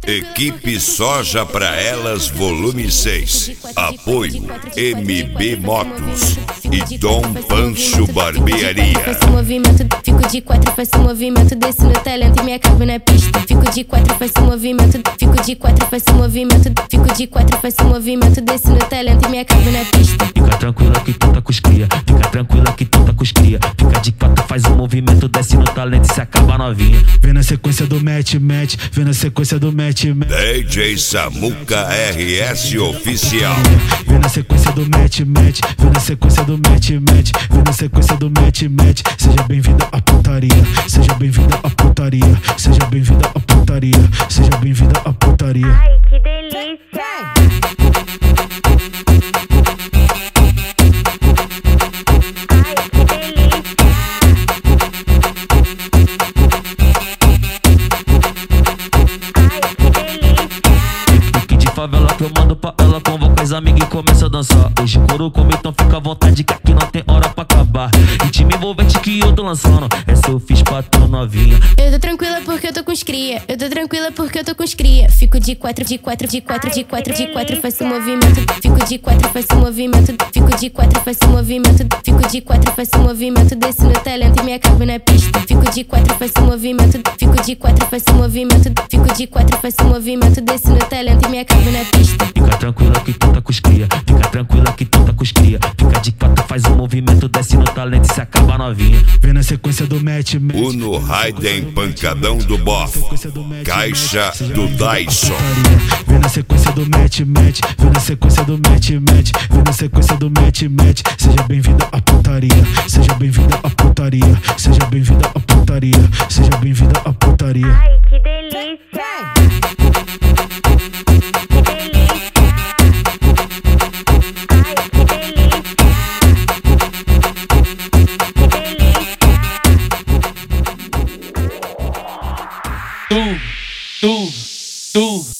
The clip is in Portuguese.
Equipe Soja pra Elas Volume 6. Apoio MB Motos e Dom Pancho Barbearia. Faço movimento, fico de quatro, faço movimento, desço no talento e me acabo na pista. Fico de quatro, faço movimento, fico de quatro, faço movimento, fico de quatro, faço movimento, desço no talento e me acabo na pista. Fica tranquila que tu tá com os cria, fica tranquila que tu tá com os cria. Fica de quatro, faz um movimento, desce no talento e se acaba novinha. Vem na sequência do match, vem na sequência do match. DJ Samuca RS Oficial. Vem na sequência do match, vem na sequência do match, vem na sequência do match. Seja bem-vinda à putaria, seja bem-vinda à putaria, seja bem-vinda à putaria, seja bem-vinda à putaria. Ai, que delícia! Favela que eu mando pra ela, convoca as amigas e começa a dançar. Hoje coro como então fica à vontade que aqui não tem hora pra acabar. Ritmo envolvente que eu tô lançando, essa eu fiz pra tu novinha. Eu tô tranquila porque eu tô com os cria, eu tô tranquila porque eu tô com os cria. Fico de quatro, de quatro, de quatro, de quatro, de quatro, faço movimento. Fico de quatro, faço movimento, fico de quatro, faço movimento, fico de quatro, faço movimento, desço no talento e me acabo na pista. Fico de quatro, faço movimento, fico de quatro, faço movimento, fico de quatro, faço movimento, desço no talento e me acabo na pista. Fica tranquila que tu tá com os cria, fica tranquila que tu tá com os cria. Fica de quatro, faz um movimento, desce no talento e se acaba novinha. Vem na sequência do match, Uno Raiden Pancadão do Bof, Caixa do Dyson. Vem na sequência do match, vem na sequência do match, vem na sequência do match. Seja bem-vinda à putaria, seja bem-vinda à putaria, seja bem-vinda à putaria, seja bem-vinda à putaria. Ai, que delícia! Tu